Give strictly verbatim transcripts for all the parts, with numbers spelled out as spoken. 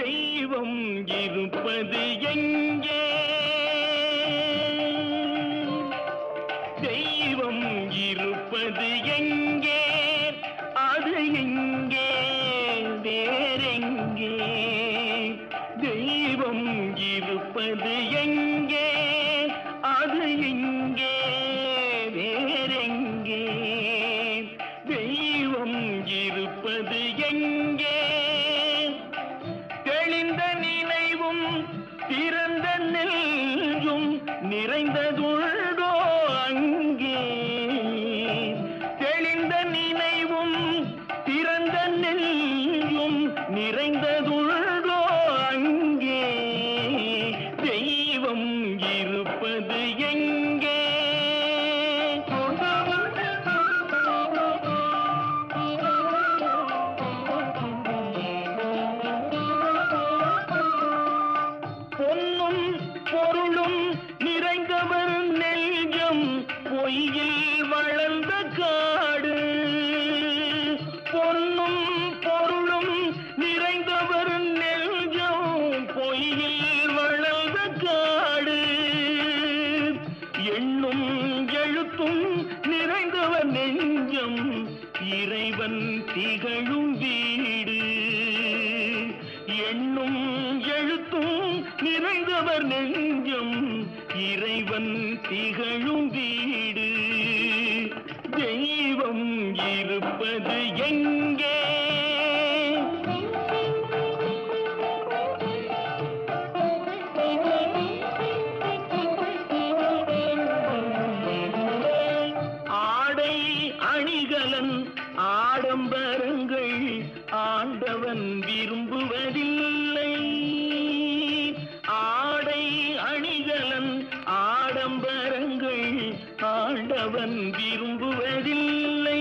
தெய்வம் இருப்பது எங்கே? தெய்வம் இருப்பது எங்கே? அது எங்கே வேறெங்கே? தெய்வம் இருப்பது எங்கே? அது எங்கே வேறெங்கே? தெய்வம் இருப்பது எங்கே? தெளிந்த நினைவும் திறந்த நெஞ்சும் நிறைந்ததுள்ளோ அங்கே? தெளிந்த நினைவும் திறந்த நெஞ்சும் நிறைந்ததுள்ளோ அங்கே? தெய்வம் இருப்பது எங்கே? பொன்னும் பொருளும் நிறைந்தவர் நெஞ்சம் பொய்யில் வளர்ந்த காடு. பொன்னும் பொருளும் நிறைந்தவர் நெஞ்சம் பொய்யில் வளர்ந்த காடு. எண்ணும் எழுத்தும் நிறைந்தவர் நெஞ்சம் இறைவன் திகழும் வீடு. எண்ணும் எழுத்தும் நிறைந்தவர் நெஞ்சம் இறைவன் திகழும் வீடு. தெய்வம் இருப்பது எங்கே? ஆடை அணிகலன் ஆடம்பரங்கள் ஆண்டவன் விரும்புவதில்லை. ஆடை அணிகலன் ஆடம்பரங்கள் ஆண்டவன் விரும்புவதில்லை.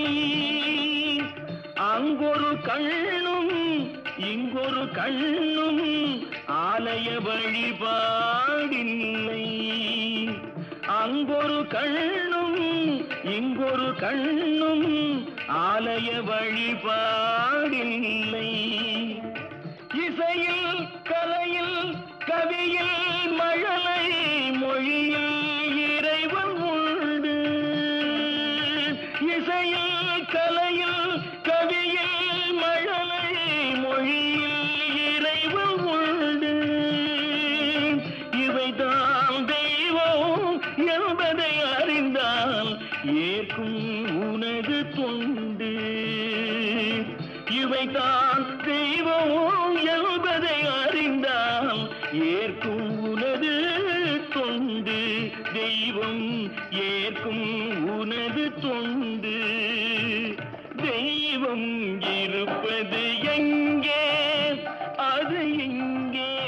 அங்கொரு கண்ணும் இங்கொரு கண்ணும் ஆலய வழிபாடில்லை. அங்கொரு கண்ணும் இங்கொரு கண்ணும் ஆலய வழிபாடில்லை. இசையில் கலையில் கவியில் மழலை மொழியில் இறைவன் உண்டு. இசையில் கலையில் கவியில் மழலை மொழியில் இறைவன் உண்டு. இவைதான் தெய்வம் என்பதை அறிந்தால் ஏற்கும் உனது தொண்டு. இவைதான் தெய்வம் என்பதை அறிந்தால் ஏற்கும் உனது தொண்டு. தெய்வம் ஏற்கும் உனது தொண்டு. தெய்வம் இருப்பது எங்கே? அது எங்கே